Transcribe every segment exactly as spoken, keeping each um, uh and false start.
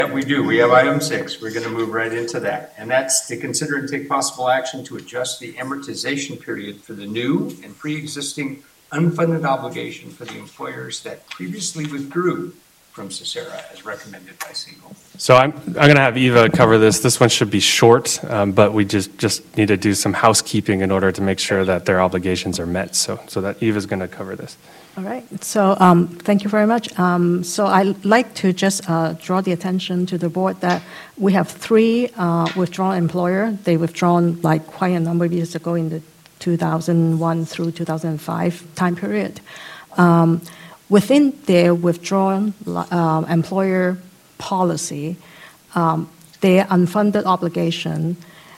Yeah, we do. We have item six. We're going to move right into that. And that's to consider and take possible action to adjust the amortization period for the new and pre-existing unfunded obligation for the employers that previously withdrew from Cicera as recommended by Siegel. So I'm, I'm going to have Eva cover this. This one should be short, um, but we just, just need to do some housekeeping in order to make sure that their obligations are met. So, so that Eva's going to cover this. All right. So um, thank you very much. Um, so I'd like to just uh, draw the attention to the board that we have three uh, withdrawn employer. They withdrawn like quite a number of years ago in the two thousand one through two thousand five time period. Um, within their withdrawn uh, employer policy, um, their unfunded obligation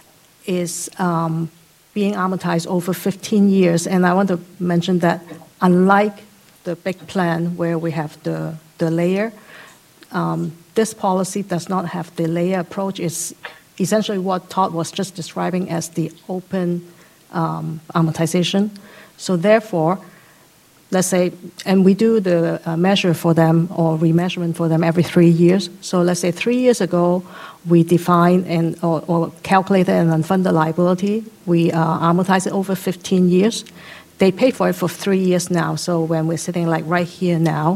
is um, being amortized over fifteen years. And I want to mention that unlike the big plan where we have the, the layer, um, this policy does not have the layer approach. It's essentially what Todd was just describing as the open um, amortization. So therefore, let's say, and we do the uh, measure for them or remeasurement for them every three years. So let's say three years ago, we defined and or, or calculated an unfunded liability. We uh, amortize it over fifteen years. They pay for it for three years now. So when we're sitting like right here now,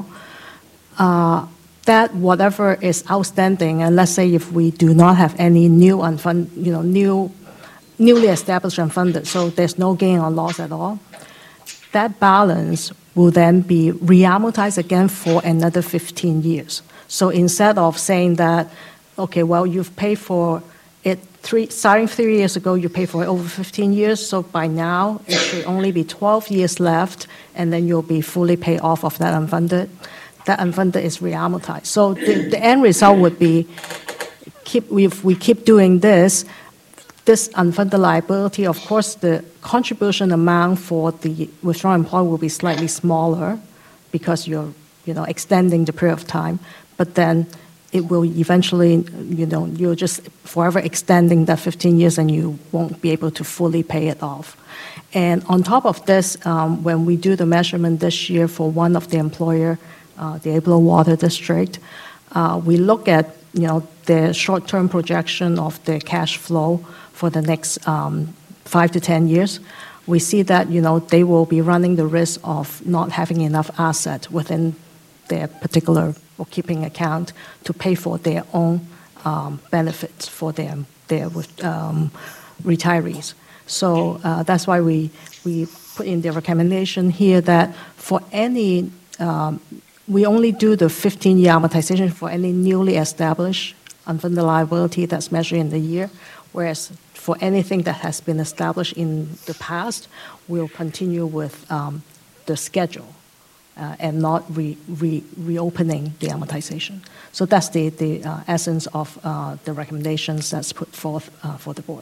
uh, that whatever is outstanding, and let's say if we do not have any new unfunded, you know, new, newly established unfunded, so there's no gain or loss at all, that balance will then be re-amortized again for another fifteen years. So instead of saying that, okay, well, you've paid for it three, starting three years ago, you pay for it over fifteen years, so by now it should only be twelve years left, and then you'll be fully paid off of that unfunded. That unfunded is re-amortized. So the, the end result would be, keep, if we keep doing this, this unfunded liability, of course, the contribution amount for the withdrawn employer will be slightly smaller because you're, you know, extending the period of time, but then it will eventually, you know, you're just forever extending that fifteen years and you won't be able to fully pay it off. And on top of this, um, when we do the measurement this year for one of the employer, uh, the Abelo Water District, uh, we look at, you know, the short-term projection of the cash flow for the next um, five to ten years. We see that, you know, they will be running the risk of not having enough asset within their particular bookkeeping account to pay for their own um, benefits for their, their um, retirees. So uh, that's why we, we put in the recommendation here that for any, um, we only do the fifteen-year amortization for any newly established unfunded liability that's measured in the year, whereas for anything that has been established in the past, we'll continue with um, the schedule. Uh, and not re, re, reopening the amortization. So that's the, the uh, essence of uh, the recommendations that's put forth uh, for the board.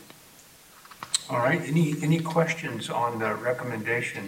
All right, any, any questions on the recommendation?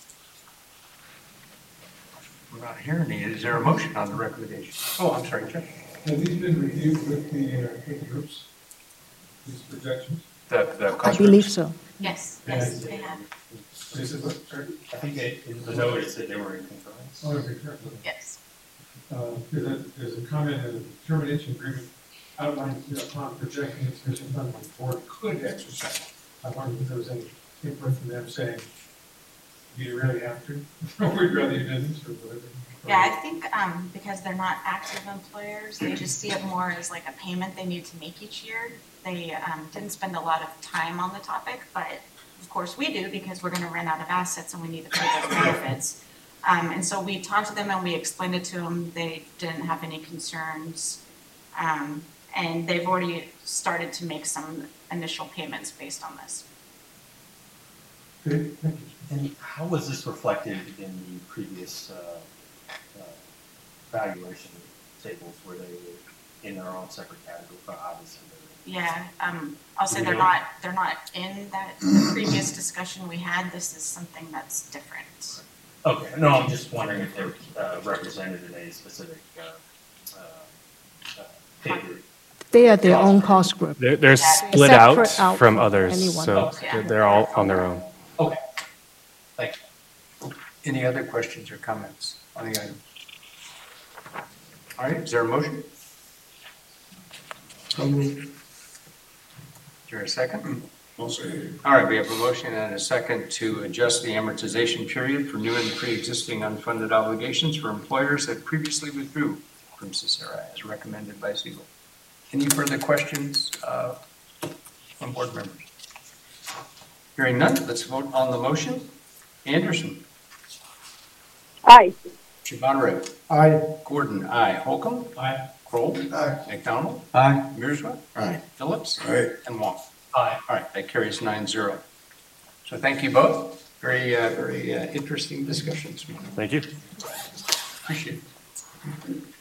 I'm not hearing any. Is there a motion on the recommendation? Oh, I'm sorry, Jeff. Have these been reviewed with the, uh, with the groups, these projections? The, the I believe so. Yes, yes, they have. This is what, sorry? I think they, in the note it said they were in concurrence. Oh, okay, correct. Yes. Uh, There's a, there's a comment in the termination agreement outlines the upon projecting insufficient funds, the board could exercise. I wondered if there was any input from them saying, do you really have to? Or would you rather you didn't, or whatever? Yeah, I think um, because they're not active employers, they just see it more as like a payment they need to make each year. They um, didn't spend a lot of time on the topic, but of course we do because we're going to run out of assets and we need to pay those benefits. Um, and so we talked to them and we explained it to them. They didn't have any concerns. Um, and they've already started to make some initial payments based on this. Good, thank you. And how was this reflected in the previous uh, uh, valuation tables? Were they in their own separate category? Obviously, Yeah, um, I'll say they're not, they're not in that the previous discussion we had. This is something that's different. okay, no, I'm just wondering if they're uh, represented in a specific uh, uh, uh, figure. They are their own cost group. They're, they're split out Separate out from from others, anyone so else. they're, they're all on their own. Okay, thank you. Any other questions or comments on the item? All right, is there a motion? Is there a second? All right, we have a motion and a second to adjust the amortization period for new and pre-existing unfunded obligations for employers that previously withdrew from Cesara as recommended by Siegel. Any further questions uh, from board members? Hearing none, let's vote on the motion. Anderson. Aye. Shavonarek. Aye. Gordon, aye. Holcomb. Aye. Kroll. Aye. McDonald. Aye. Mirzwa. Aye. Phillips. Aye. And Wong. Aye. All right, that carries nine zero. So thank you both. Very, uh, very uh, interesting discussions. Thank you. Appreciate it.